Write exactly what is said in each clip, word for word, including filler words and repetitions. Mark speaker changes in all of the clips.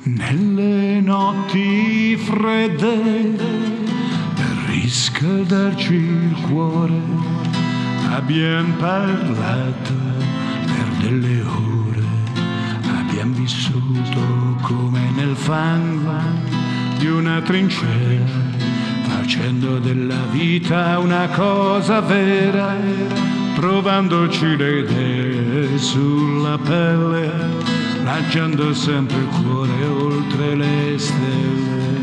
Speaker 1: Nelle notti fredde, per riscaldarci il cuore, abbiamo parlato per delle ore, abbiamo vissuto come nel fango di una trincea, facendo della vita una cosa vera, trovandoci le idee sulla pelle, lanciando sempre il cuore oltre le stelle.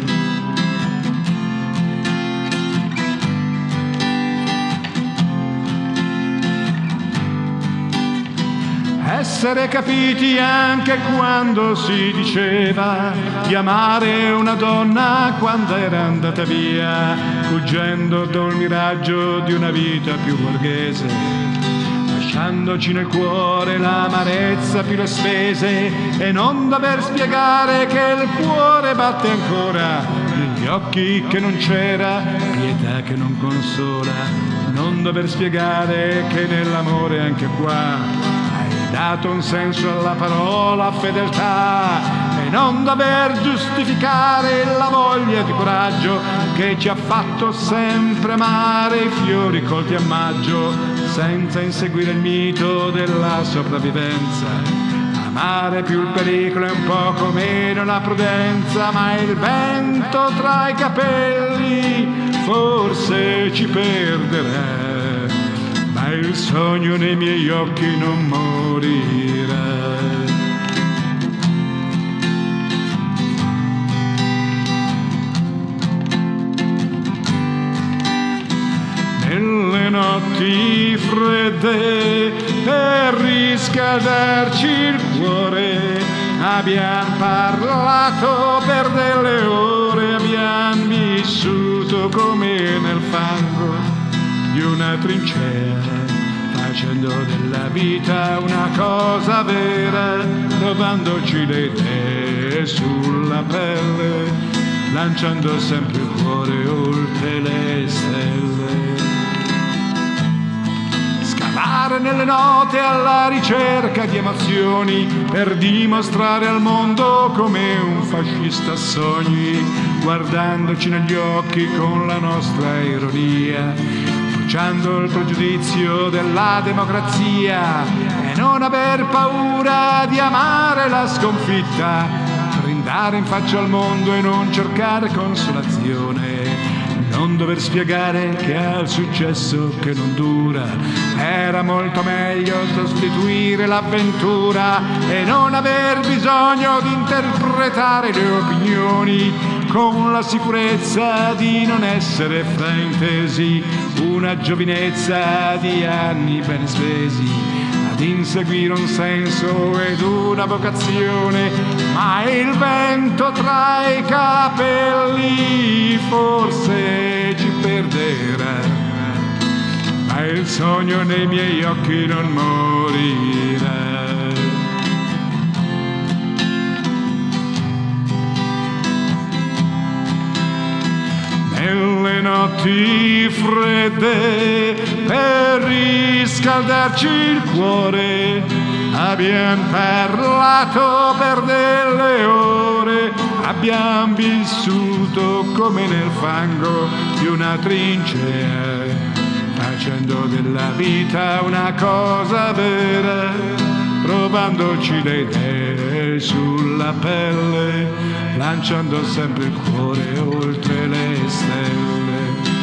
Speaker 1: Essere capiti anche quando si diceva di amare una donna quando era andata via, fuggendo dal miraggio di una vita più borghese, lasciandoci nel cuore l'amarezza più le spese, e non dover spiegare che il cuore batte ancora, negli occhi che non c'era pietà che non consola, non dover spiegare che nell'amore anche qua hai dato un senso alla parola fedeltà, e non dover giustificare la voglia di coraggio che ci ha fatto sempre amare i fiori colti a maggio, senza inseguire il mito della sopravvivenza, amare più il pericolo e un poco meno la prudenza, ma il vento tra i capelli forse ci perderà, ma il sogno nei miei occhi non morirà. Nelle notti fredde, per riscaldarci il cuore, abbiamo parlato per delle ore, abbiamo vissuto come nel fango di una trincea, facendo della vita una cosa vera, trovandoci le idee sulla pelle, lanciando sempre il cuore oltre le stelle. Scavare nelle note alla ricerca di emozioni, per dimostrare al mondo come un fascista sogni, guardandoci negli occhi con la nostra ironia, bruciando il pregiudizio della democrazia, e non aver paura di amare la sconfitta, brindare in faccia al mondo e non cercare consolazione, non dover spiegare che al successo che non dura era molto meglio sostituire l'avventura, e non aver bisogno di interpretare le opinioni con la sicurezza di non essere fraintesi, una giovinezza di anni ben spesi ad inseguire un senso ed una vocazione, ma il vento tra i capelli forse ci perderà, ma il sogno nei miei occhi non morirà. Nelle notti fredde, per riscaldarci il cuore, abbiamo parlato per delle ore, abbiamo vissuto come nel fango di una trincea, facendo della vita una cosa vera, trovandoci le idee sulla pelle, lanciando sempre il cuore oltre le stelle.